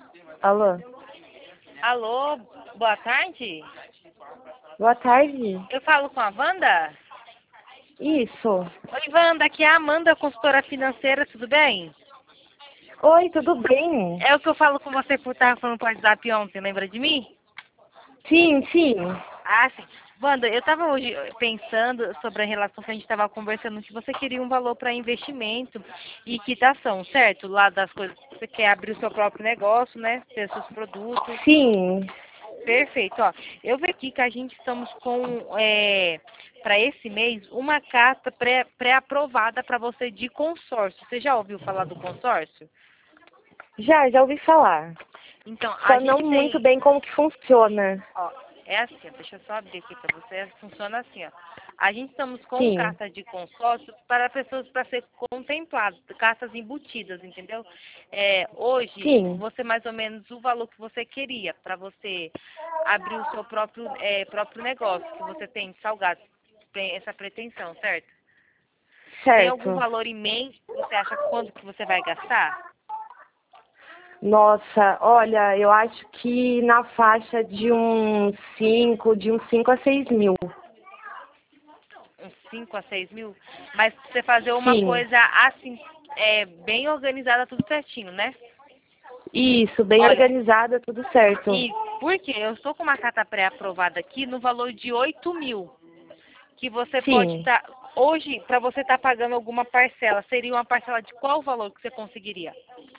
Alô? Alô, boa tarde. Boa tarde. Eu falo com a Wanda? Isso. Oi, Wanda, aqui é a Amanda, consultora financeira, tudo bem? Oi, tudo bem? É o que eu falo com você por estar falando por WhatsApp ontem, lembra de mim? Sim, sim. Ah, sim. Wanda, eu estava hoje pensando sobre a relação que a gente estava conversando, que você queria um valor para investimento e quitação, certo? Lá das coisas que você quer abrir o seu próprio negócio, né? Ter seus produtos. Sim. Perfeito, ó. Eu vi aqui que a gente estamos com, para esse mês, uma carta pré-aprovada para você de consórcio. Você já ouviu falar do consórcio? Já ouvi falar. Então, a Só não gente muito tem, bem como que funciona. ó, é assim, ó, deixa eu só abrir aqui para você, funciona assim, ó. A gente estamos com Sim. carta de consórcio para pessoas para ser contempladas, cartas embutidas, entendeu? Hoje, Sim. você mais ou menos o valor que você queria para você abrir o seu próprio negócio, que você tem de salgados, tem essa pretensão, certo? Tem algum Certo. valor em mente que você acha quanto que você vai gastar? Nossa, olha, eu acho que na faixa de uns 5 a 6 mil. Uns 5 a 6 mil? Mas pra você fazer uma Sim. coisa assim, bem organizada, tudo certinho, né? Isso, bem Olha, organizada, tudo certo. e por quê? Eu estou com uma carta pré-aprovada aqui no valor de 8 mil, que você pode Sim. estar, hoje, para você estar pagando alguma parcela, seria uma parcela de qual valor que você conseguiria?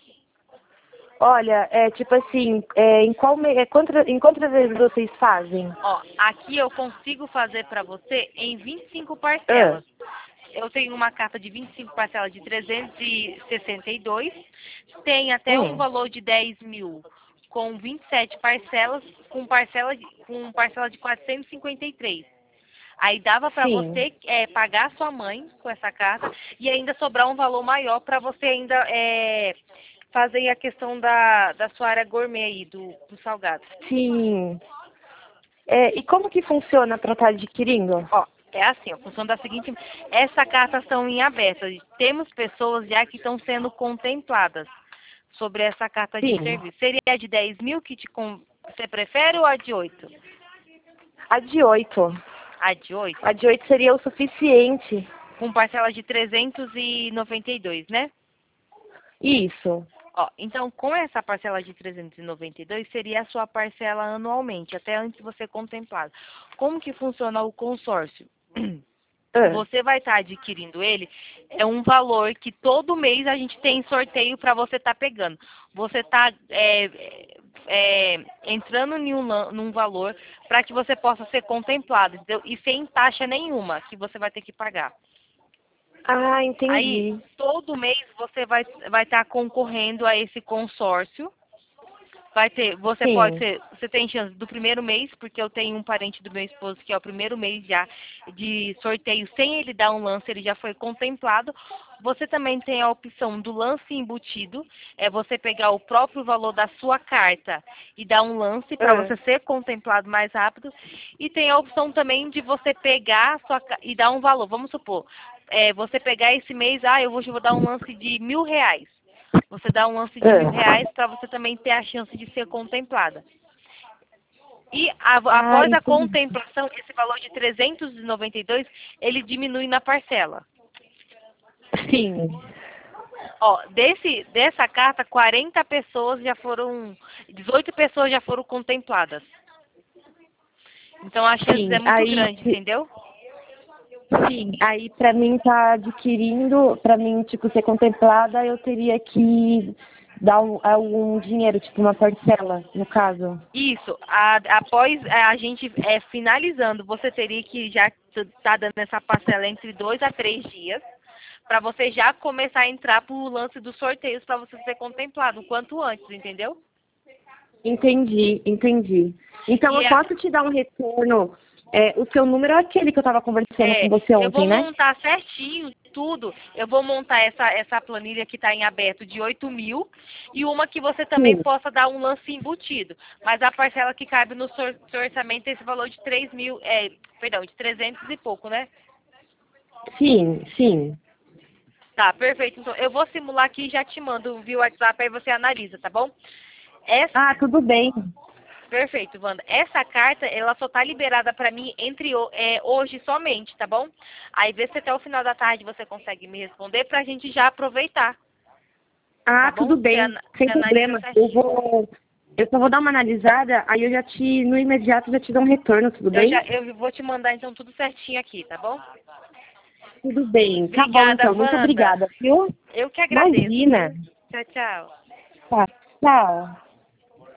Olha, é tipo assim, em quantas vezes vocês fazem? Ó, aqui eu consigo fazer para você em 25 Ah, parcelas. Eu tenho uma carta de 25 parcelas de 362, tem até um hum, valor de 10 mil com 27 parcelas, com parcela de 453. Aí dava para sim. você pagar a sua mãe com essa carta e ainda sobrar um valor maior para você ainda fazer a questão da sua área gourmet aí, do salgado. Sim. É, e como que funciona para estar adquirindo? Ó, é assim, ó, funciona da seguinte, essa carta estão em aberto. Temos pessoas já que estão sendo contempladas sobre essa carta de Sim. serviço. Seria a de 10 mil você prefere ou a de 8? A de 8. A de 8, A de 8 seria o suficiente. com parcela de 392, né? Isso. Ó, então, com essa parcela de 392, seria a sua parcela anualmente, até antes de você contemplar. Como que funciona o consórcio? Ah, Você vai estar adquirindo ele, é um valor que todo mês a gente tem sorteio para você estar pegando. Você está entrando num valor para que você possa ser contemplado, entendeu? E sem taxa nenhuma que você vai ter que pagar. Aí, entendi. todo mês você vai estar concorrendo a esse consórcio. Vai ter, Sim. você tem chance do primeiro mês, porque eu tenho um parente do meu esposo que é o primeiro mês já de sorteio, sem ele dar um lance, ele já foi contemplado. Você também tem a opção do lance embutido, é você pegar o próprio valor da sua carta e dar um lance para Ah, você ser contemplado mais rápido. E tem a opção também de você pegar e dar um valor. Vamos supor, você pegar esse mês, eu vou dar um lance de R$ 1.000. Você dá um lance de R$ 1.000 ah. para você também ter a chance de ser contemplada. E após a Entendi. contemplação, esse valor de 392, ele diminui na parcela. Sim. Ó, dessa carta, 40 pessoas já foram, 18 pessoas já foram contempladas. Então a chance é Sim. muito grande, entendeu? Aí para mim tá adquirindo, para mim, tipo, ser contemplada, eu teria que dar algum dinheiro, tipo uma parcela, no caso. Isso, após a gente finalizando, você teria que já estar dando essa parcela entre 2 a 3 dias, para você já começar a entrar pro lance dos sorteios para você ser contemplado o quanto antes, entendeu? Entendi, entendi. Então E eu posso te dar um retorno. O seu número é aquele que eu estava conversando com você eu vou ontem, né? montar certinho tudo. Eu vou montar essa planilha que está em aberto de 8 mil e uma que você também Sim, possa dar um lance embutido. Mas a parcela que cabe no seu orçamento é esse valor de 3 mil, perdão, de 300 e pouco, né? sim, sim. Tá, perfeito. Então, eu vou simular aqui e já te mando via WhatsApp, aí você analisa, tá bom? Ah, tudo bem. Perfeito, Wanda. Essa carta, ela só tá liberada pra mim hoje somente, tá bom? Aí vê se até o final da tarde você consegue me responder pra gente já aproveitar, Ah, tá bom? tudo bem, sem Você analisa problema. Eu certinho. vou, eu só vou dar uma analisada, aí no imediato já te dou um retorno, tudo bem? Eu vou te mandar então tudo certinho aqui, tá bom? Tudo bem. Tá bom, Obrigada, então. Muito Wanda. obrigada, viu? Eu que agradeço, Imagina. viu? Tchau, tchau. Tá. Tchau.